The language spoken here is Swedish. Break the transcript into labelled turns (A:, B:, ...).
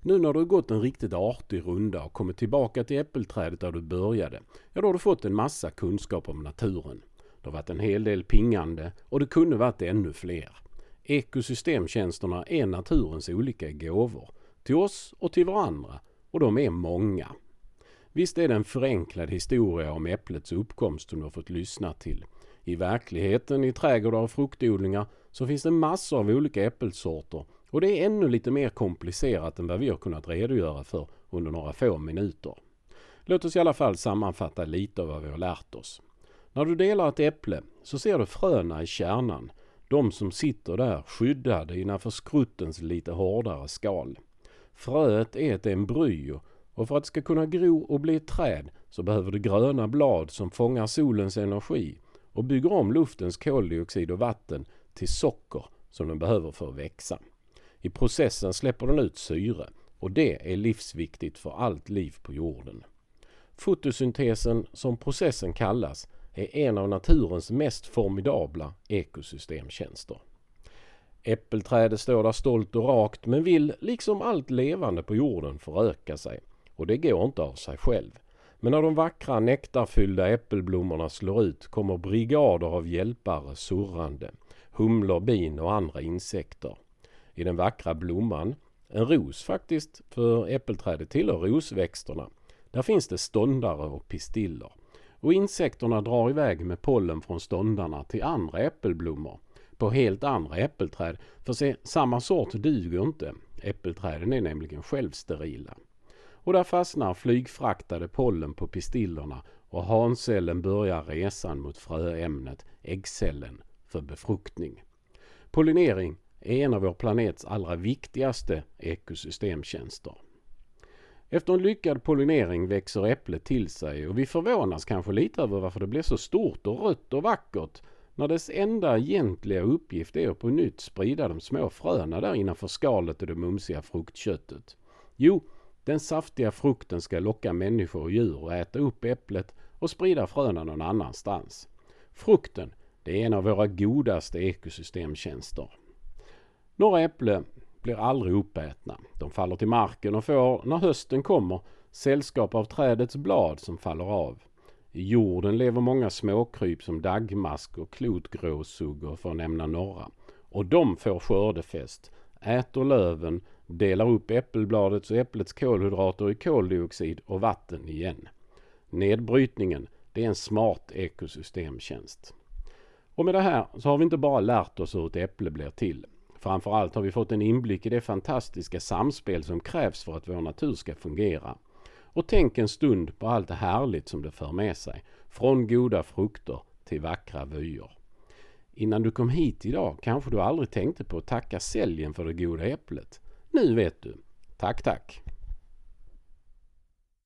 A: Nu när du gått en riktigt artig runda och kommit tillbaka till äppelträdet där du började, ja då har du fått en massa kunskap om naturen. Det har varit en hel del pingande och det kunde varit ännu fler. Ekosystemtjänsterna är naturens olika gåvor, till oss och till varandra, och de är många. Visst är det en förenklad historia om äpplets uppkomst som du har fått lyssna till. I verkligheten, i trädgårdar och fruktodlingar, så finns det massor av olika äppelsorter, och det är ännu lite mer komplicerat än vad vi har kunnat redogöra för under några få minuter. Låt oss i alla fall sammanfatta lite av vad vi har lärt oss. När du delar ett äpple så ser du fröna i kärnan, de som sitter där skyddade innanför skruttens lite hårdare skal. Fröet är ett embryo, och för att det ska kunna gro och bli ett träd så behöver det gröna blad som fångar solens energi och bygger om luftens koldioxid och vatten till socker som den behöver för att växa. I processen släpper den ut syre, och det är livsviktigt för allt liv på jorden. Fotosyntesen, som processen kallas, är en av naturens mest formidabla ekosystemtjänster. Äppelträdet står där stolt och rakt, men vill, liksom allt levande på jorden, föröka sig. Och det går inte av sig själv. Men när de vackra nektarfyllda äppelblommorna slår ut kommer brigader av hjälpare surrande, humlor, bin och andra insekter. I den vackra blomman, en ros faktiskt, för äppelträdet tillhör rosväxterna, där finns det ståndare och pistiller. Och insekterna drar iväg med pollen från ståndarna till andra äppelblommor, på helt andra äppelträd, för se, samma sort duger inte. Äppelträden är nämligen självsterila. Och där fastnar flygfraktade pollen på pistillerna, och hancellen börjar resan mot fröämnet, äggcellen, för befruktning. Pollinering är en av vår planets allra viktigaste ekosystemtjänster. Efter en lyckad pollinering växer äpplet till sig, och vi förvånas kanske lite över varför det blir så stort och rött och vackert, när dess enda egentliga uppgift är att på nytt sprida de små fröna där innanför skalet och det mumsiga fruktköttet. Jo, den saftiga frukten ska locka människor och djur att äta upp äpplet och sprida fröna någon annanstans. Frukten, det är en av våra godaste ekosystemtjänster. Några äpplen blir aldrig uppätna. De faller till marken och får, när hösten kommer, sällskap av trädets blad som faller av. I jorden lever många småkryp som daggmask och klotgråsuggor, för att nämna några. Och de får skördefest, äter löven, delar upp äppelbladets och äpplets kolhydrater i koldioxid och vatten igen. Nedbrytningen, det är en smart ekosystemtjänst. Och med det här så har vi inte bara lärt oss hur ett äpple blir till. Framförallt har vi fått en inblick i det fantastiska samspel som krävs för att vår natur ska fungera. Och tänk en stund på allt det härligt som det för med sig, från goda frukter till vackra vyer. Innan du kom hit idag kanske du aldrig tänkte på att tacka säljen för det goda äpplet. Nu vet du. Tack.